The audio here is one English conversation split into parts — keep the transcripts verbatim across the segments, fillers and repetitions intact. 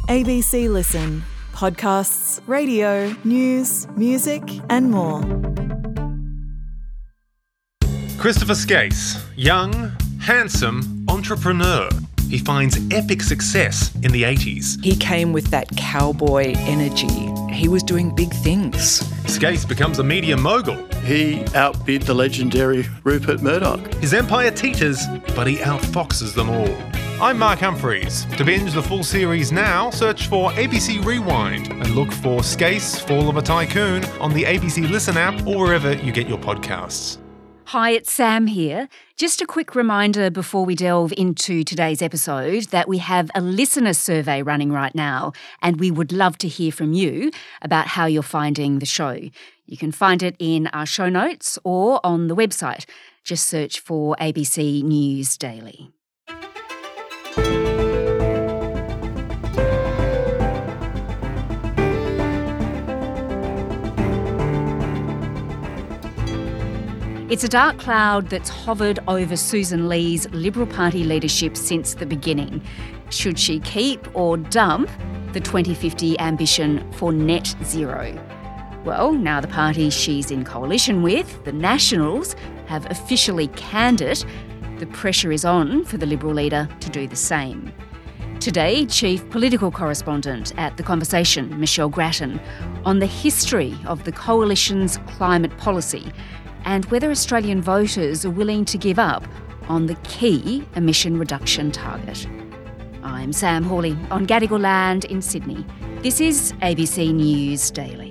A B C Listen. Podcasts, radio, news, music and more. Christopher Skase, young, handsome entrepreneur. He finds epic success in the eighties. He came with that cowboy energy. He was doing big things. Skase becomes a media mogul. He outbid the legendary Rupert Murdoch. His empire teeters, but he outfoxes them all. I'm Mark Humphreys. To binge the full series now, search for A B C Rewind and look for Skase, Fall of a Tycoon on the A B C Listen app or wherever you get your podcasts. Hi, it's Sam here. Just a quick reminder before we delve into today's episode that we have a listener survey running right now, and we would love to hear from you about how you're finding the show. You can find it in our show notes or on the website. Just search for A B C News Daily. It's a dark cloud that's hovered over Susan Lee's Liberal Party leadership since the beginning. Should she keep or dump the twenty fifty ambition for net zero? Well, now the party she's in coalition with, the Nationals, have officially canned it. The pressure is on for the Liberal leader to do the same. Today, Chief Political Correspondent at The Conversation, Michelle Grattan, on the history of the Coalition's climate policy and whether Australian voters are willing to give up on the key emission reduction target. I'm Sam Hawley on Gadigal land in Sydney. This is A B C News Daily.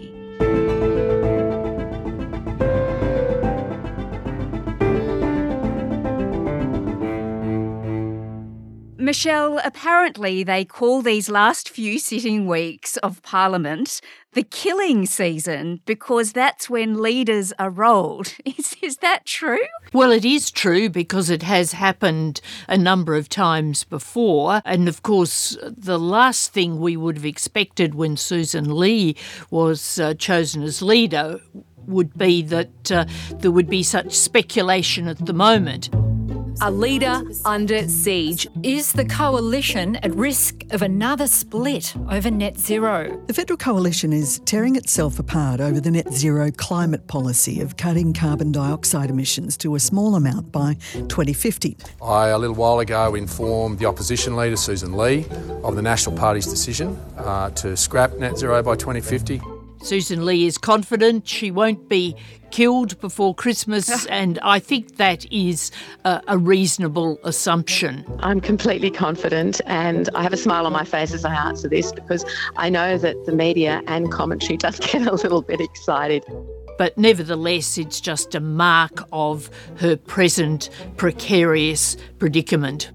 Michelle, apparently they call these last few sitting weeks of Parliament the killing season because that's when leaders are rolled. Is, is that true? Well, it is true because it has happened a number of times before. And of course, the last thing we would have expected when Susan Lee was uh, chosen as leader would be that uh, there would be such speculation at the moment. A leader under siege. Is the coalition at risk of another split over net zero? The Federal Coalition is tearing itself apart over the net zero climate policy of cutting carbon dioxide emissions to a small amount by twenty fifty. I, a little while ago, informed the opposition leader, Susan Lee, of the National Party's decision uh, to scrap net zero by twenty fifty. Susan Lee is confident she won't be killed before Christmas, and I think that is a, a reasonable assumption. I'm completely confident, and I have a smile on my face as I answer this because I know that the media and commentary does get a little bit excited. But nevertheless, it's just a mark of her present precarious predicament.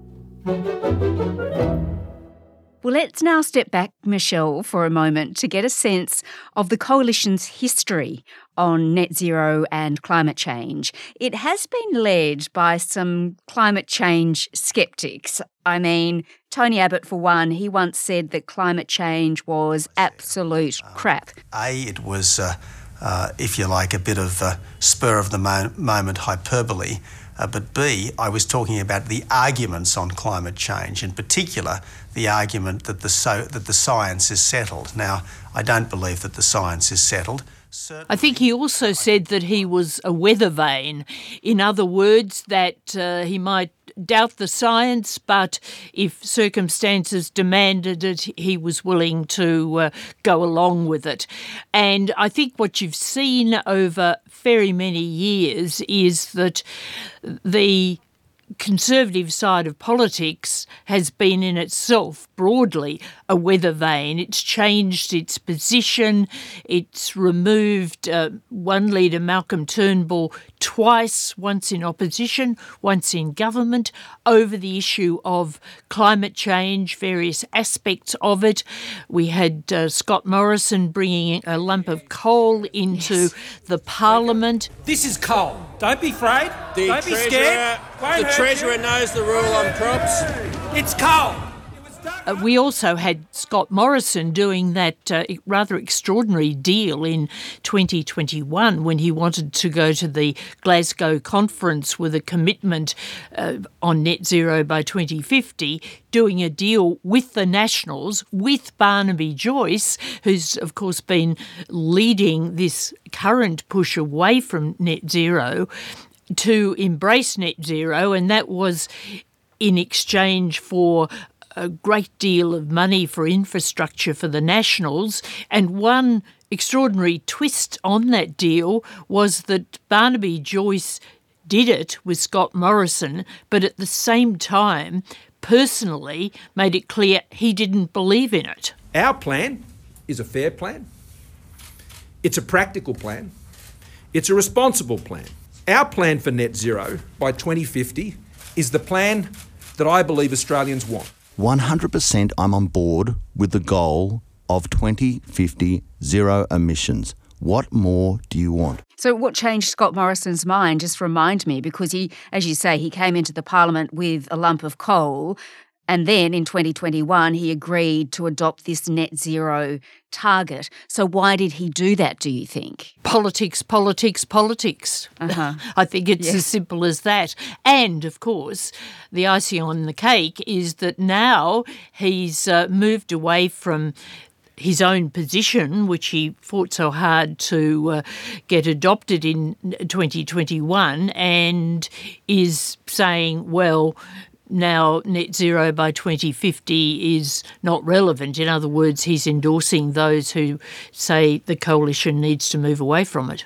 Well, let's now step back, Michelle, for a moment to get a sense of the Coalition's history on net zero and climate change. It has been led by some climate change sceptics. I mean, Tony Abbott, for one, he once said that climate change was absolute crap. A, it was, uh, uh, if you like, a bit of uh, spur-of-the-moment hyperbole. Uh, but B, I was talking about the arguments on climate change, in particular the argument that the so that the science is settled. Now, I don't believe that the science is settled. Certainly. I think he also said that he was a weather vane. In other words, that uh, he might doubt the science, but if circumstances demanded it, he was willing to uh, go along with it. And I think what you've seen over very many years is that the Conservative side of politics has been in itself broadly a weather vane. It's changed its position. It's removed uh, one leader, Malcolm Turnbull, twice, once in opposition, once in government, over the issue of climate change, various aspects of it. We had uh, Scott Morrison bringing a lump of coal into yes. the Parliament. This is coal. Don't be afraid. The Don't be treasurer, scared. Won't the Treasurer you. knows the rule on crops. It's coal. Uh, we also had Scott Morrison doing that uh, rather extraordinary deal in twenty twenty-one when he wanted to go to the Glasgow conference with a commitment uh, on net zero by twenty fifty, doing a deal with the Nationals, with Barnaby Joyce, who's of course been leading this current push away from net zero, to embrace net zero, and that was in exchange for a great deal of money for infrastructure for the Nationals. And one extraordinary twist on that deal was that Barnaby Joyce did it with Scott Morrison, but at the same time personally made it clear he didn't believe in it. Our plan is a fair plan. It's a practical plan. It's a responsible plan. Our plan for net zero by twenty fifty is the plan that I believe Australians want. one hundred percent I'm on board with the goal of twenty fifty zero emissions. What more do you want? So what changed Scott Morrison's mind? Just remind me, because he, as you say, he came into the parliament with a lump of coal, and then in twenty twenty-one he agreed to adopt this net zero target. So why did he do that, do you think? Politics, politics, politics. Uh-huh. I think it's Yeah. as simple as that. And, of course, the icing on the cake is that now he's uh, moved away from his own position, which he fought so hard to uh, get adopted in twenty twenty-one, and is saying, well, now net zero by twenty fifty is not relevant. In other words, he's endorsing those who say the coalition needs to move away from it.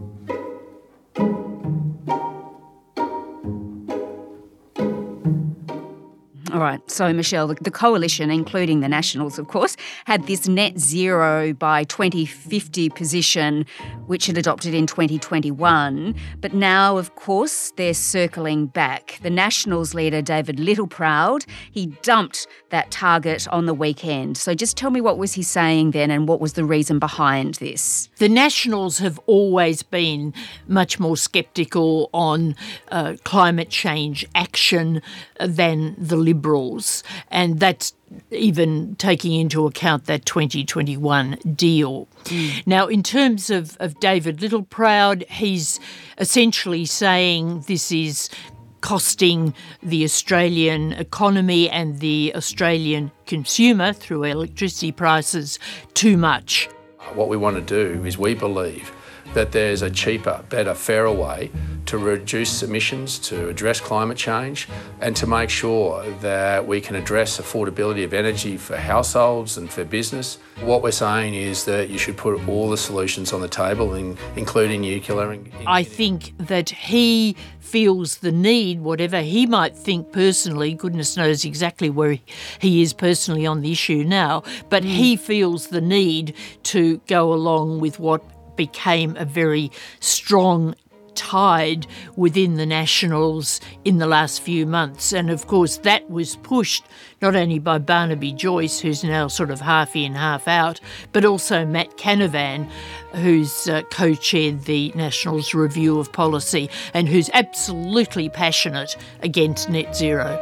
All right, so Michelle, the, the coalition, including the Nationals, of course, had this net zero by twenty fifty position, which it adopted in twenty twenty-one. But now, of course, they're circling back. The Nationals leader, David Littleproud, he dumped that target on the weekend. So just tell me, what was he saying then, and what was the reason behind this? The Nationals have always been much more sceptical on uh, climate change action than the Liberals, and that's even taking into account that twenty twenty-one deal. Mm. Now, in terms of, of David Littleproud, he's essentially saying this is costing the Australian economy and the Australian consumer through electricity prices too much. What we want to do is we believe that there's a cheaper, better, fairer way to reduce emissions, to address climate change, and to make sure that we can address affordability of energy for households and for business. What we're saying is that you should put all the solutions on the table, in, including nuclear. I think that he feels the need, whatever he might think personally, goodness knows exactly where he is personally on the issue now, but mm. he feels the need to go along with what became a very strong tide within the Nationals in the last few months. And of course that was pushed not only by Barnaby Joyce, who's now sort of half in, half out, but also Matt Canavan, who's uh, co-chaired the Nationals Review of Policy and who's absolutely passionate against net zero.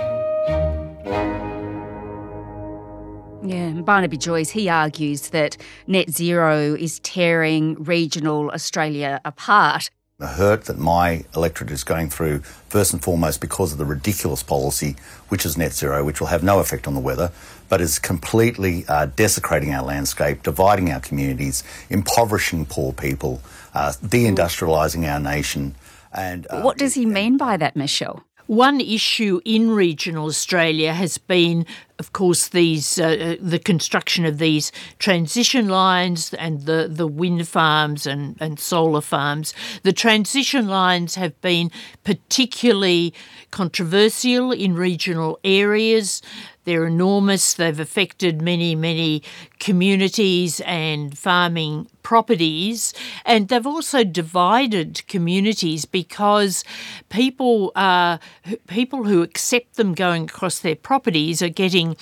Yeah, Barnaby Joyce, he argues that net zero is tearing regional Australia apart. The hurt that my electorate is going through, first and foremost because of the ridiculous policy, which is net zero, which will have no effect on the weather, but is completely uh, desecrating our landscape, dividing our communities, impoverishing poor people, uh, deindustrialising our nation. And uh, what does he mean by that, Michelle? One issue in regional Australia has been, of course, these uh, the construction of these transition lines and the, the wind farms and, and solar farms. The transition lines have been particularly controversial in regional areas. They're enormous. They've affected many, many communities and farming properties. And they've also divided communities because people are, people who accept them going across their properties are getting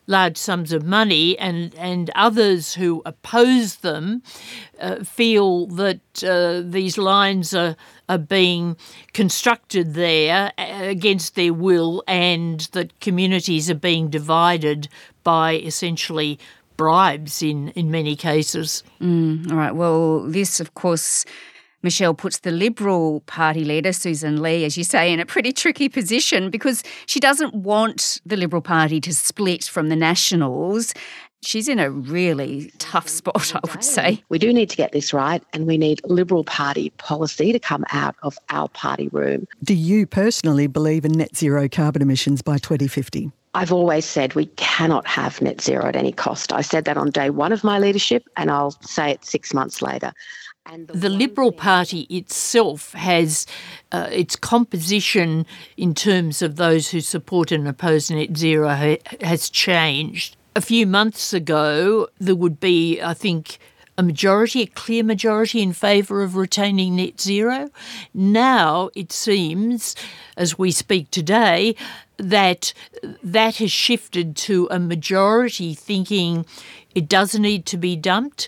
large sums of money, and, and others who oppose them uh, feel that uh, these lines are, are being constructed there against their will, and that communities are being divided by essentially bribes in, in many cases. Mm, all right. Well, this, of course, Michelle, puts the Liberal Party leader, Susan Lee, as you say, in a pretty tricky position because she doesn't want the Liberal Party to split from the Nationals. She's in a really tough spot, I would say. We do need to get this right, and we need Liberal Party policy to come out of our party room. Do you personally believe in net zero carbon emissions by twenty fifty? I've always said we cannot have net zero at any cost. I said that on day one of my leadership, and I'll say it six months later. And the, the Liberal Party itself has uh, its composition in terms of those who support and oppose net zero ha- has changed. A few months ago, there would be, I think, a majority, a clear majority in favour of retaining net zero. Now it seems, as we speak today, that that has shifted to a majority thinking it does need to be dumped.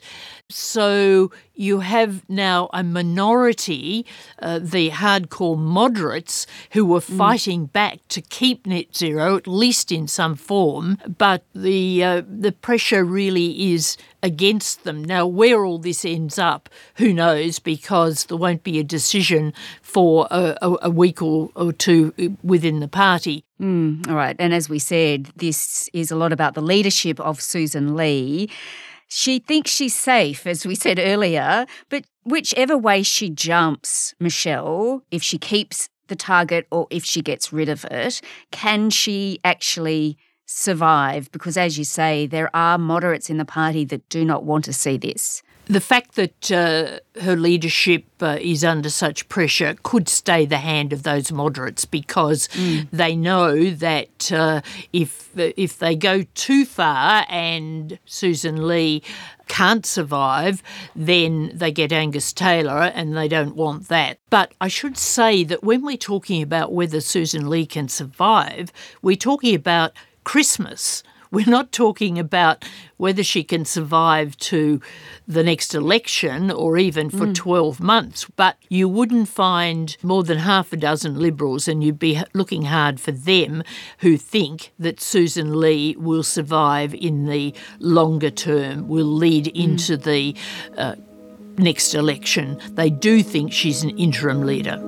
So you have now a minority, uh, the hardcore moderates, who were fighting mm. back to keep net zero, at least in some form, but the uh, the pressure really is against them. Now, where all this ends up, who knows, because there won't be a decision for a, a, a week or, or two within the party. Mm, all right. And as we said, this is a lot about the leadership of Susan Lee. She thinks she's safe, as we said earlier, but whichever way she jumps, Michelle, if she keeps the target or if she gets rid of it, can she actually survive? Because, as you say, there are moderates in the party that do not want to see this. The fact that uh, her leadership uh, is under such pressure could stay the hand of those moderates because mm. they know that uh, if if they go too far and Susan Lee can't survive, then they get Angus Taylor, and they don't want that. But I should say that when we're talking about whether Susan Lee can survive, we're talking about Christmas. We're not talking about whether she can survive to the next election or even for mm. twelve months. But you wouldn't find more than half a dozen Liberals, and you'd be looking hard for them, who think that Susan Lee will survive in the longer term, will lead mm. into the uh, next election. They do think she's an interim leader.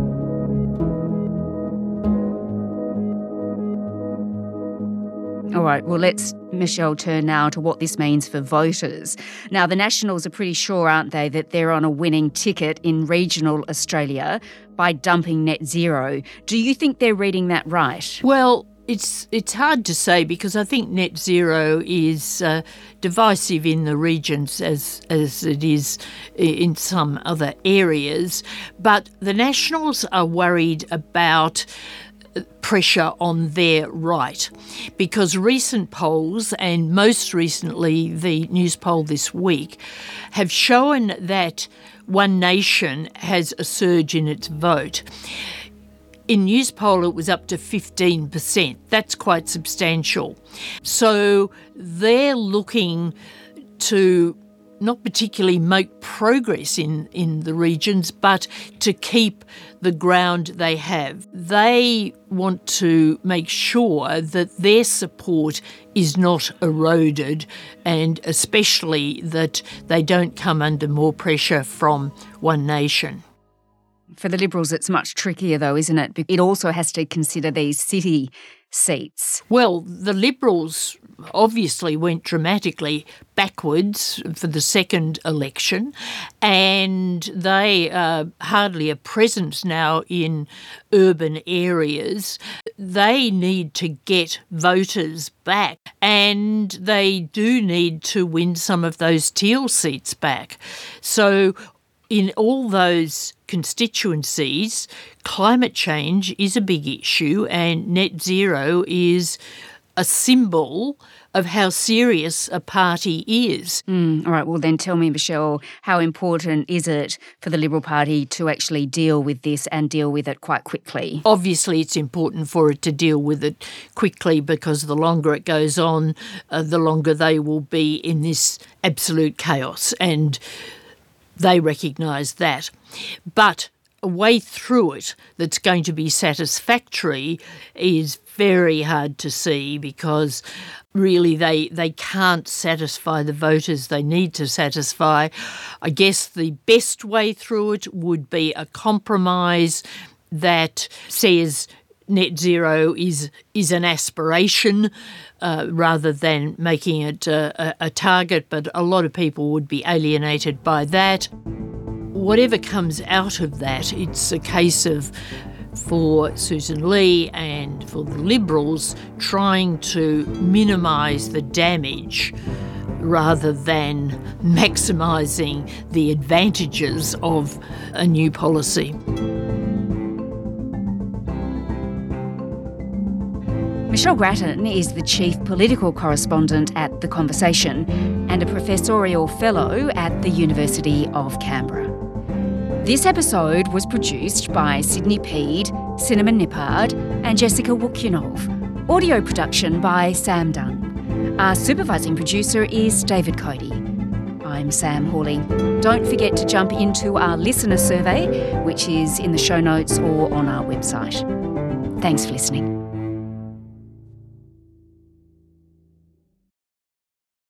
All right, well, let's, Michelle, turn now to what this means for voters. Now, the Nationals are pretty sure, aren't they, that they're on a winning ticket in regional Australia by dumping net zero. Do you think they're reading that right? Well, it's it's hard to say because I think net zero is uh, divisive in the regions as as it is in some other areas. But the Nationals are worried about pressure on their right, because recent polls, and most recently the news poll this week, have shown that One Nation has a surge in its vote. In news poll, it was up to fifteen percent. That's quite substantial. So they're looking to not particularly make progress in, in the regions, but to keep the ground they have. They want to make sure that their support is not eroded, and especially that they don't come under more pressure from One Nation. For the Liberals, it's much trickier though, isn't it? It also has to consider these city seats. Well, the Liberals obviously went dramatically backwards for the second election, and they are hardly a presence now in urban areas. They need to get voters back, and they do need to win some of those Teal seats back. So in all those constituencies, climate change is a big issue, and net zero is a symbol of how serious a party is. Mm, all right, well then tell me, Michelle, how important is it for the Liberal Party to actually deal with this and deal with it quite quickly? Obviously it's important for it to deal with it quickly, because the longer it goes on, uh, the longer they will be in this absolute chaos, and they recognise that. But a way through it that's going to be satisfactory is very hard to see, because really they they can't satisfy the voters they need to satisfy. I guess the best way through it would be a compromise that says net zero is is an aspiration uh, rather than making it a, a, a target, but a lot of people would be alienated by that. Whatever comes out of that, it's a case of, for Susan Lee and for the Liberals, trying to minimise the damage rather than maximising the advantages of a new policy. Michelle Grattan is the Chief Political Correspondent at The Conversation and a Professorial Fellow at the University of Canberra. This episode was produced by Sydney Peed, Cinnamon Nippard and Jessica Wukunov. Audio production by Sam Dunn. Our supervising producer is David Cody. I'm Sam Hawley. Don't forget to jump into our listener survey, which is in the show notes or on our website. Thanks for listening.